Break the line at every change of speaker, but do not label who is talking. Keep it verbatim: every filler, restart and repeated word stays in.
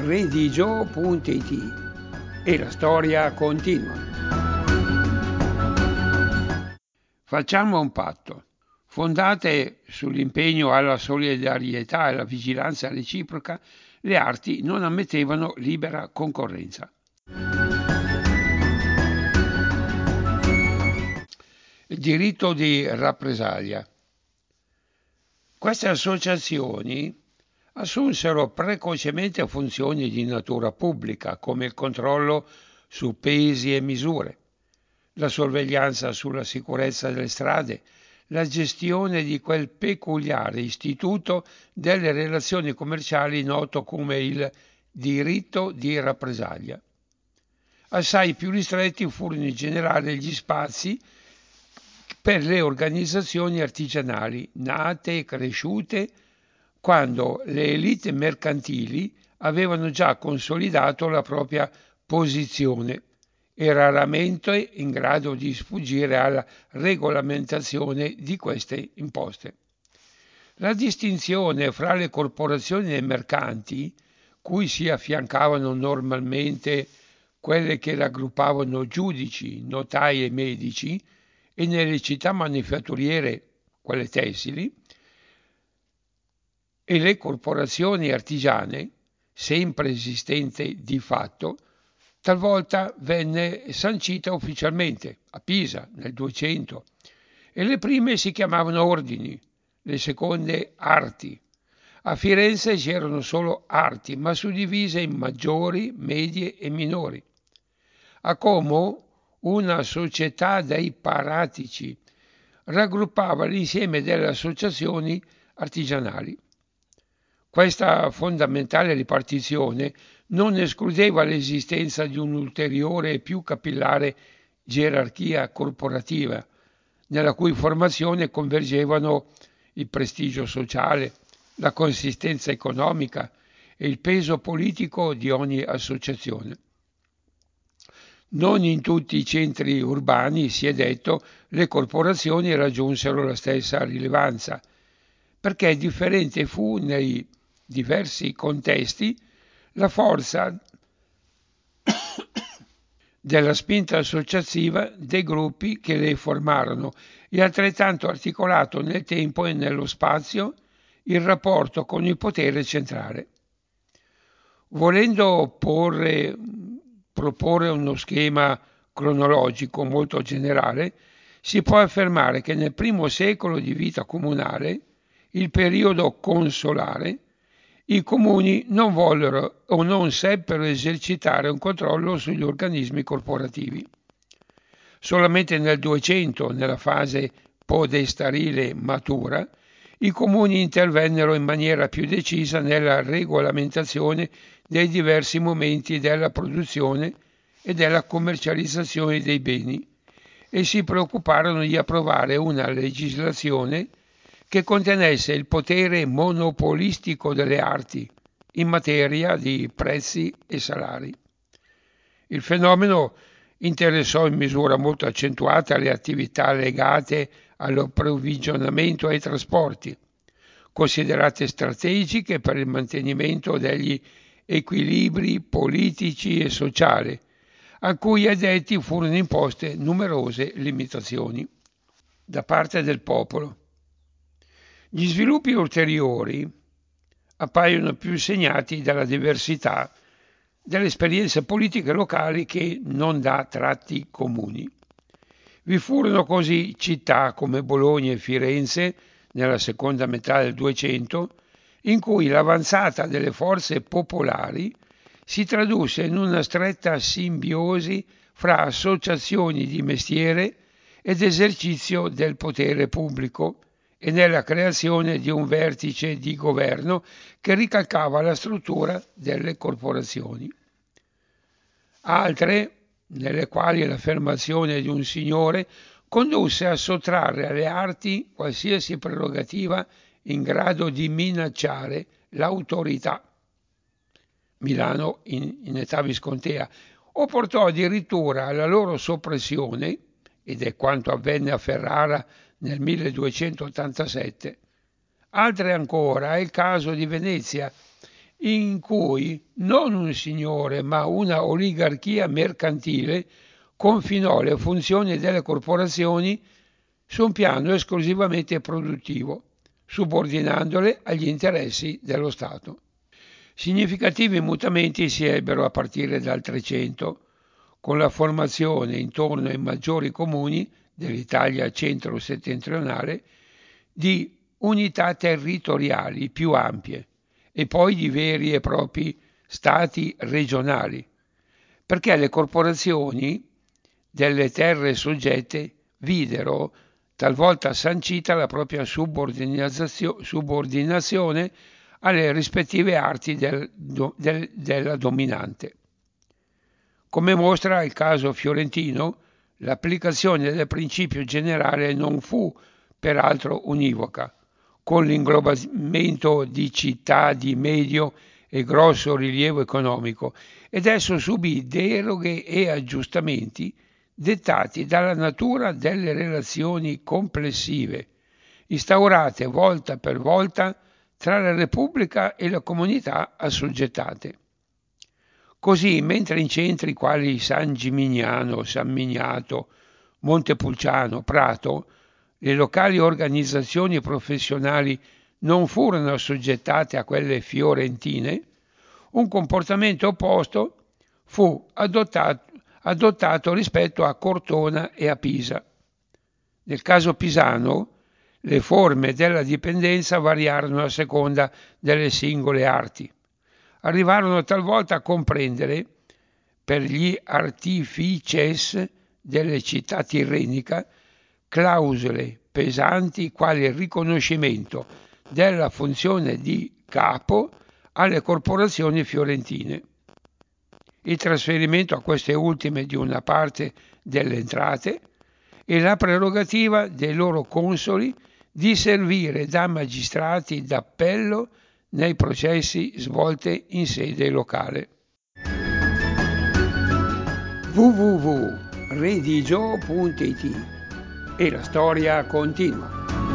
redigio punto it e la storia continua. Facciamo un patto. Fondate sull'impegno alla solidarietà e alla vigilanza reciproca, le arti non ammettevano libera concorrenza. Il diritto di rappresaglia. Queste associazioni assunsero precocemente funzioni di natura pubblica, come il controllo su pesi e misure, la sorveglianza sulla sicurezza delle strade, la gestione di quel peculiare istituto delle relazioni commerciali noto come il diritto di rappresaglia. Assai più ristretti furono in generale gli spazi per le organizzazioni artigianali, nate e cresciute quando le elite mercantili avevano già consolidato la propria posizione e raramente in grado di sfuggire alla regolamentazione di queste imposte. La distinzione fra le corporazioni e mercanti, cui si affiancavano normalmente quelle che raggruppavano giudici, notai e medici, e nelle città manifatturiere, quelle tessili, e le corporazioni artigiane, sempre esistente di fatto, talvolta venne sancita ufficialmente a Pisa nel duecento, e le prime si chiamavano ordini, le seconde arti. A Firenze c'erano solo arti, ma suddivise in maggiori, medie e minori. A Como una società dei paratici raggruppava l'insieme delle associazioni artigianali. Questa fondamentale ripartizione non escludeva l'esistenza di un'ulteriore e più capillare gerarchia corporativa, nella cui formazione convergevano il prestigio sociale, la consistenza economica e il peso politico di ogni associazione. Non in tutti i centri urbani, si è detto, le corporazioni raggiunsero la stessa rilevanza, perché differente fu nei diversi contesti la forza della spinta associativa dei gruppi che le formarono e altrettanto articolato nel tempo e nello spazio il rapporto con il potere centrale. Volendo porre, proporre uno schema cronologico molto generale, si può affermare che nel primo secolo di vita comunale, il periodo consolare, i comuni non vollero o non seppero esercitare un controllo sugli organismi corporativi. Solamente nel duecento, nella fase podestarile matura, i comuni intervennero in maniera più decisa nella regolamentazione dei diversi momenti della produzione e della commercializzazione dei beni e si preoccuparono di approvare una legislazione che contenesse il potere monopolistico delle arti in materia di prezzi e salari. Il fenomeno interessò in misura molto accentuata le attività legate all'approvvigionamento e ai trasporti, considerate strategiche per il mantenimento degli equilibri politici e sociali, a cui addetti furono imposte numerose limitazioni da parte del popolo. Gli sviluppi ulteriori appaiono più segnati dalla diversità delle esperienze politiche locali che non da tratti comuni. Vi furono così città come Bologna e Firenze nella seconda metà del Duecento, in cui l'avanzata delle forze popolari si tradusse in una stretta simbiosi fra associazioni di mestiere ed esercizio del potere pubblico e nella creazione di un vertice di governo che ricalcava la struttura delle corporazioni. Altre, nelle quali l'affermazione di un signore condusse a sottrarre alle arti qualsiasi prerogativa in grado di minacciare l'autorità. Milano in, in età viscontea, o portò addirittura alla loro soppressione, ed è quanto avvenne a Ferrara nel milleduecentottantasette. Altre ancora è il caso di Venezia, in cui non un signore ma una oligarchia mercantile confinò le funzioni delle corporazioni su un piano esclusivamente produttivo, subordinandole agli interessi dello Stato. Significativi mutamenti si ebbero a partire dal Trecento, con la formazione intorno ai maggiori comuni dell'Italia centro-settentrionale di unità territoriali più ampie e poi di veri e propri stati regionali, perché le corporazioni delle terre soggette videro talvolta sancita la propria subordinazio- subordinazione alle rispettive arti del- do- del- della dominante. Come mostra il caso fiorentino, l'applicazione del principio generale non fu peraltro univoca, con l'inglobamento di città di medio e grosso rilievo economico, ed esso subì deroghe e aggiustamenti dettati dalla natura delle relazioni complessive, instaurate volta per volta tra la Repubblica e le comunità assoggettate. Così, mentre in centri quali San Gimignano, San Miniato, Montepulciano, Prato, le locali organizzazioni professionali non furono assoggettate a quelle fiorentine, un comportamento opposto fu adottato, adottato rispetto a Cortona e a Pisa. Nel caso pisano, le forme della dipendenza variarono a seconda delle singole arti. Arrivarono talvolta a comprendere, per gli artifices delle città tirrenica, clausole pesanti quali il riconoscimento della funzione di capo alle corporazioni fiorentine, il trasferimento a queste ultime di una parte delle entrate e la prerogativa dei loro consoli di servire da magistrati d'appello nei processi svolti in sede locale. w w w punto redigio punto i t E la storia continua.